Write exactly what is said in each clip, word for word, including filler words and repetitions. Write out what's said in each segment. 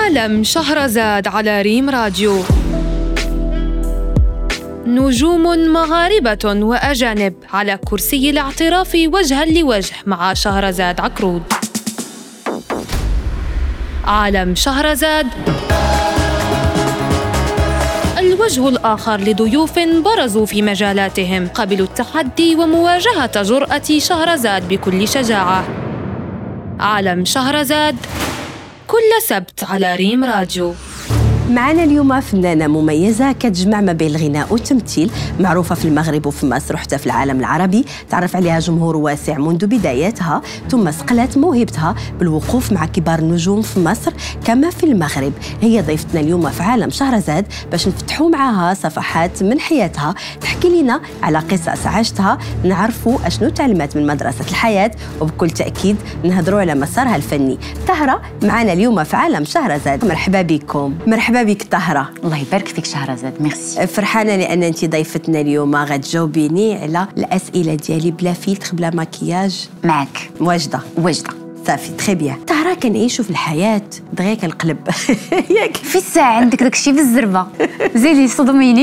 عالم شهرزاد على ريم راديو. نجوم مغاربة وأجانب على كرسي الاعتراف وجها لوجه مع شهرزاد عقرود. عالم شهرزاد، الوجه الآخر لضيوف برزوا في مجالاتهم، قبلوا التحدي ومواجهة جرأة شهرزاد بكل شجاعة. عالم شهرزاد كل سبت على ريم راديو. معنا اليوم فنانة مميزة كتجمع ما بين الغناء والتمثيل، معروفة في المغرب وفي مصر وحتى في العالم العربي، تعرف عليها جمهور واسع منذ بداياتها، ثم صقلت موهبتها بالوقوف مع كبار النجوم في مصر كما في المغرب. هي ضيفتنا اليوم في عالم شهرزاد باش نفتحوا معها صفحات من حياتها، تحكي لنا على قصص عاشتها، نعرفوا اشنو تعلمات من مدرسة الحياة، وبكل تأكيد نهضروا على مسارها الفني. طهرة معنا اليوم في عالم شهرزاد، مرحبا بكم. مرحبا بك طهرة. الله يبارك فيك شهرزاد، ميرسي. فرحانة لأن أنت ضيفتنا اليوم، غتجاوبيني على الأسئلة ديالي بلا فيلتر بلا مكياج. معك واجدة واجدة صافي تري بيان. طهرة كنعيشوا في الحياة دغيا كنقلب ياك في الساعة عندك داكشي بالزربة، زيدي صدميني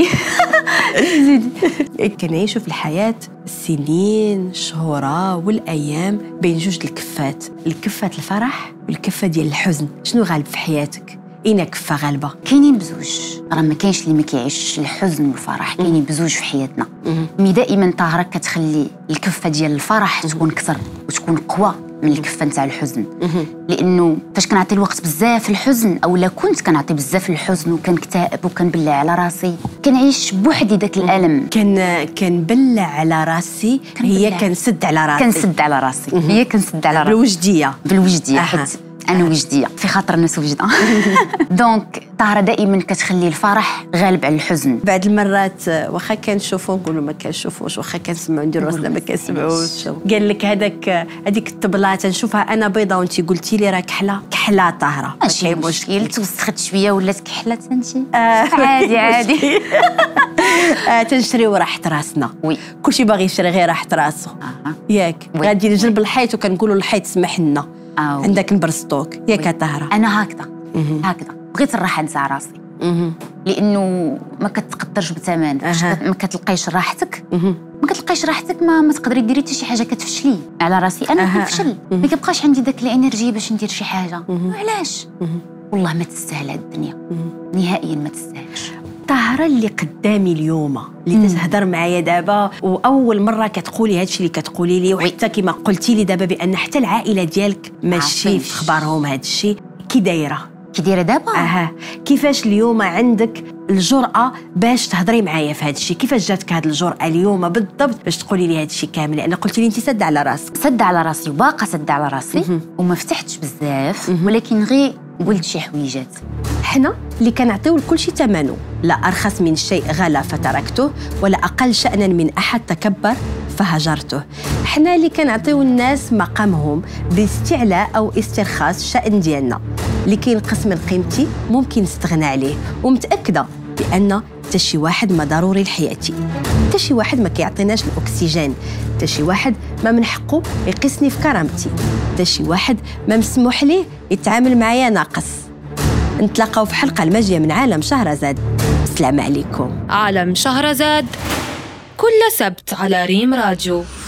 زيدي. كنعيشوا في الحياة السنين الشهورة والأيام بين جوج الكفات، الكفة الفرح والكفة ديال الحزن. شنو غالب في حياتك؟ اين كفه غالبه؟ كاينين بزوج، راه ما كاينش اللي ما كيعيش الحزن والفرح، كاينين بزوج في حياتنا. مي دائما طاهره كتخلي الكفه ديال الفرح تكون كثر وتكون قوى من الكفه نتاع الحزن، لانه فاش كنعطي الوقت بزاف الحزن، او لا كنت كنعطي بزاف الحزن وكنكتئب وكنبلع على راسي، كنعيش بوحدي داك الالم، كان كنبلع على راسي، هي كنسد على راسي كنسد على راسي هي كنسد على راسي بالوجديه بالوجديه حيت أنا وجدية في خاطر الناس وجدة. دونك طهرة دائما كتخلي الفرح غالب على الحزن. بعض المرات واخا كنشوفوا نقولوا ما كنشوفوش، واخا كنسمعوا نديروا راسنا ما كنسمعوش. قال لك هذاك هذيك الطبلة تنشوفها انا بيضة وانت قلتي لي راه كحلة كحلة طهرة، ماشي مشكل، توسخت شوية ولات كحلة انتي عادي عادي. تنشريو راحة راسنا، وي كلشي باغي يشري غير راحة راسو ياك. غادي نجرب الحيط وكنقولوا الحيط سمح لنا، أو. عندك نبرستوك ياك طهرة. انا هكذا هكذا بغيت الراحه نتاع راسي، لانه ما كتقدرش بثمن، ما كتلقايش راحتك، ما كتلقايش راحتك ما, ما تقدري ديري حتى شي حاجه كتفشلي على راسي. انا كنفشل، ما كيبقاش عندي داك الانرجي باش ندير شي حاجه. علاش؟ والله ما تستاهل هاد الدنيا نهائيا، ما تستاهلش. طهرة اللي قدامي اليوم اللي تهضر معايا دابا واول مره كتقولي هادشي اللي كتقولي لي، وحتى كما قلتي لي دابا بان حتى العائله ديالك ماشي في خبارهم هادشي، كي دايره كي دايره دابا؟ اها كيفاش اليوم عندك الجرأة باش تهضري معايا في هادشي؟ كيفاش جاتك هاد الجرأة اليوم بالضبط باش تقولي لي هادشي كامل؟ لان قلتي لي انت سد على راسك. سد على راسي وباقا سد على راسي وما فتحتش بزاف، ولكن غير قلت شي حويجات. حنا اللي كنعطيو لكل شيء ثمنه، لا أرخص من شيء غلا فتركته، ولا أقل شأنا من أحد تكبر فهجرته. حنا اللي كنعطيو الناس مقامهم باستعلاء أو استرخاص الشأن ديالنا، اللي كينقص من قيمتي ممكن نستغنى عليه، ومتأكدة بأن حتى شي واحد ما ضروري لحياتي، حتى شي واحد ما كيعطيناش الأكسجين، حتى شي واحد ما من حقه يقيسني في كرامتي، حتى شي واحد ما مسموح ليه يتعامل معايا ناقص. نتلاقاو في حلقة الماجية من عالم شهرزاد. السلام عليكم. عالم شهرزاد كل سبت على ريم راديو.